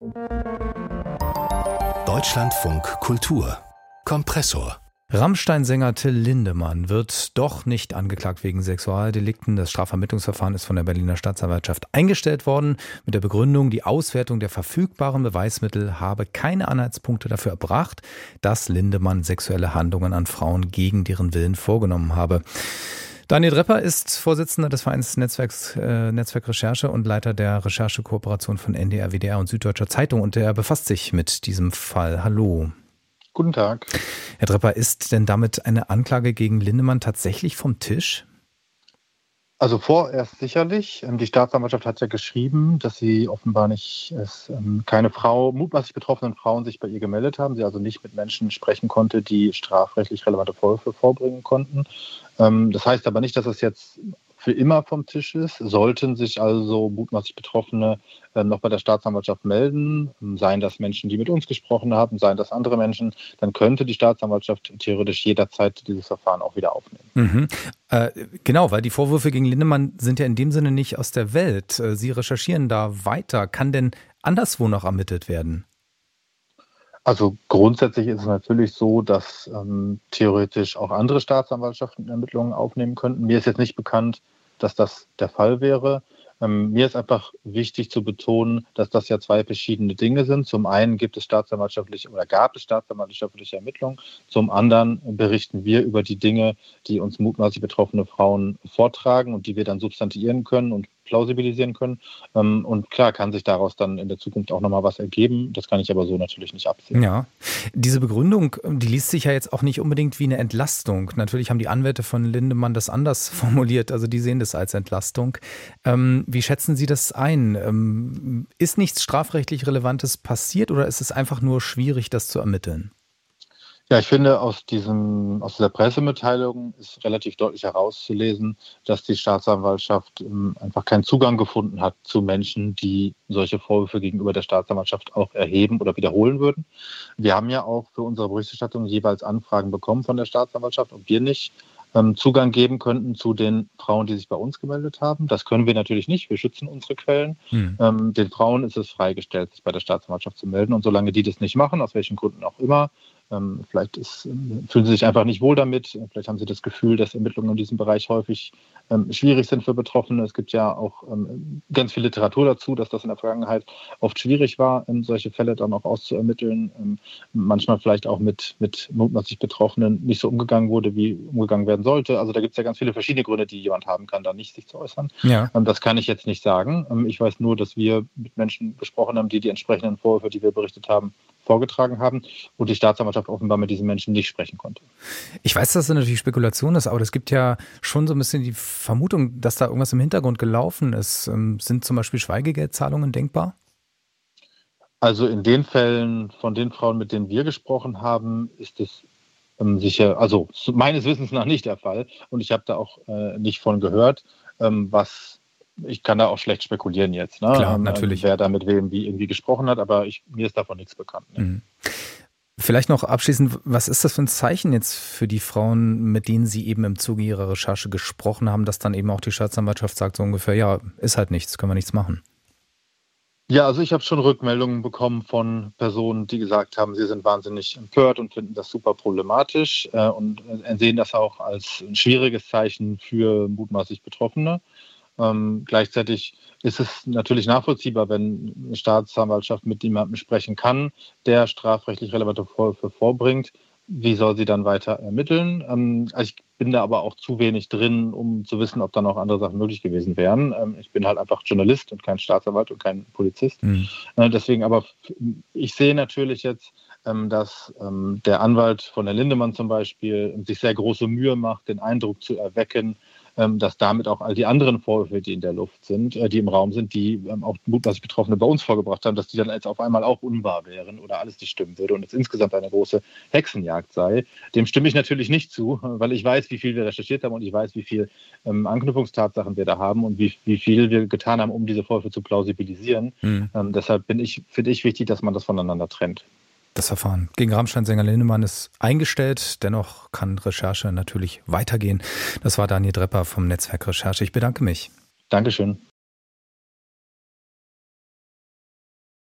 Deutschlandfunk Kultur Kompressor. Rammstein-Sänger Till Lindemann wird doch nicht angeklagt wegen Sexualdelikten. Das Strafvermittlungsverfahren ist von der Berliner Staatsanwaltschaft eingestellt worden mit der Begründung, die Auswertung der verfügbaren Beweismittel habe keine Anhaltspunkte dafür erbracht, dass Lindemann sexuelle Handlungen an Frauen gegen deren Willen vorgenommen habe. Daniel Drepper ist Vorsitzender des Vereins Netzwerk Recherche und Leiter der Recherchekooperation von NDR, WDR und Süddeutscher Zeitung und er befasst sich mit diesem Fall. Hallo. Guten Tag. Herr Drepper, ist denn damit eine Anklage gegen Lindemann tatsächlich vom Tisch? Also vorerst sicherlich. Die Staatsanwaltschaft hat ja geschrieben, dass sie offenbar keine mutmaßlich betroffenen Frauen sich bei ihr gemeldet haben. Sie also nicht mit Menschen sprechen konnte, die strafrechtlich relevante Vorwürfe vorbringen konnten. Das heißt aber nicht, dass es jetzt für immer vom Tisch ist. Sollten sich also mutmaßlich Betroffene noch bei der Staatsanwaltschaft melden, seien das Menschen, die mit uns gesprochen haben, seien das andere Menschen, dann könnte die Staatsanwaltschaft theoretisch jederzeit dieses Verfahren auch wieder aufnehmen. Mhm. Genau, weil die Vorwürfe gegen Lindemann sind ja in dem Sinne nicht aus der Welt. Sie recherchieren da weiter. Kann denn anderswo noch ermittelt werden? Also grundsätzlich ist es natürlich so, dass theoretisch auch andere Staatsanwaltschaften Ermittlungen aufnehmen könnten. Mir ist jetzt nicht bekannt, dass das der Fall wäre. Mir ist einfach wichtig zu betonen, dass das ja zwei verschiedene Dinge sind. Zum einen gab es staatsanwaltschaftliche Ermittlungen. Zum anderen berichten wir über die Dinge, die uns mutmaßlich betroffene Frauen vortragen und die wir dann substantiieren können und plausibilisieren können. Und klar kann sich daraus dann in der Zukunft auch nochmal was ergeben. Das kann ich aber so natürlich nicht absehen. Ja, diese Begründung, die liest sich ja jetzt auch nicht unbedingt wie eine Entlastung. Natürlich haben die Anwälte von Lindemann das anders formuliert. Also die sehen das als Entlastung. Wie schätzen Sie das ein? Ist nichts strafrechtlich Relevantes passiert oder ist es einfach nur schwierig, das zu ermitteln? Ja, ich finde, aus dieser Pressemitteilung ist relativ deutlich herauszulesen, dass die Staatsanwaltschaft einfach keinen Zugang gefunden hat zu Menschen, die solche Vorwürfe gegenüber der Staatsanwaltschaft auch erheben oder wiederholen würden. Wir haben ja auch für unsere Berichterstattung jeweils Anfragen bekommen von der Staatsanwaltschaft, ob wir nicht Zugang geben könnten zu den Frauen, die sich bei uns gemeldet haben. Das können wir natürlich nicht. Wir schützen unsere Quellen. Den Frauen ist es freigestellt, sich bei der Staatsanwaltschaft zu melden. Und solange die das nicht machen, aus welchen Gründen auch immer, fühlen sie sich einfach nicht wohl damit. Vielleicht haben sie das Gefühl, dass Ermittlungen in diesem Bereich häufig schwierig sind für Betroffene. Es gibt ja auch ganz viel Literatur dazu, dass das in der Vergangenheit oft schwierig war, solche Fälle dann auch auszuermitteln. Manchmal vielleicht auch mit mutmaßlich Betroffenen nicht so umgegangen wurde, wie umgegangen werden sollte. Also da gibt es ja ganz viele verschiedene Gründe, die jemand haben kann, da nicht sich zu äußern. Ja. Das kann ich jetzt nicht sagen. Ich weiß nur, dass wir mit Menschen gesprochen haben, die entsprechenden Vorwürfe, die wir berichtet haben, vorgetragen haben und die Staatsanwaltschaft offenbar mit diesen Menschen nicht sprechen konnte. Ich weiß, dass das natürlich Spekulation ist, aber es gibt ja schon so ein bisschen die Vermutung, dass da irgendwas im Hintergrund gelaufen ist. Sind zum Beispiel Schweigegeldzahlungen denkbar? Also in den Fällen von den Frauen, mit denen wir gesprochen haben, ist es sicher, also meines Wissens nach nicht der Fall und ich habe da auch nicht von gehört, ich kann da auch schlecht spekulieren jetzt, ne? Klar, natürlich. Wer da mit wem wie irgendwie gesprochen hat, aber mir ist davon nichts bekannt. Ne? Mhm. Vielleicht noch abschließend, was ist das für ein Zeichen jetzt für die Frauen, mit denen Sie eben im Zuge Ihrer Recherche gesprochen haben, dass dann eben auch die Staatsanwaltschaft sagt so ungefähr, ja, ist halt nichts, können wir nichts machen? Ja, also ich habe schon Rückmeldungen bekommen von Personen, die gesagt haben, sie sind wahnsinnig empört und finden das super problematisch und sehen das auch als ein schwieriges Zeichen für mutmaßlich Betroffene. Gleichzeitig ist es natürlich nachvollziehbar, wenn eine Staatsanwaltschaft mit jemandem sprechen kann, der strafrechtlich relevante Vorwürfe vorbringt. Wie soll sie dann weiter ermitteln? Ich bin da aber auch zu wenig drin, um zu wissen, ob dann auch andere Sachen möglich gewesen wären. Ich bin halt einfach Journalist und kein Staatsanwalt und kein Polizist. Deswegen aber, ich sehe natürlich jetzt, dass der Anwalt von der Lindemann zum Beispiel sich sehr große Mühe macht, den Eindruck zu erwecken, dass damit auch all die anderen Vorwürfe, die in der Luft sind, die im Raum sind, die auch mutmaßlich Betroffene bei uns vorgebracht haben, dass die dann jetzt auf einmal auch unwahr wären oder alles nicht stimmen würde und es insgesamt eine große Hexenjagd sei. Dem stimme ich natürlich nicht zu, weil ich weiß, wie viel wir recherchiert haben und ich weiß, wie viel Anknüpfungstatsachen wir da haben und wie viel wir getan haben, um diese Vorwürfe zu plausibilisieren. Deshalb finde ich wichtig, dass man das voneinander trennt. Das Verfahren gegen Rammstein-Sänger Lindemann ist eingestellt. Dennoch kann Recherche natürlich weitergehen. Das war Daniel Drepper vom Netzwerk Recherche. Ich bedanke mich. Dankeschön.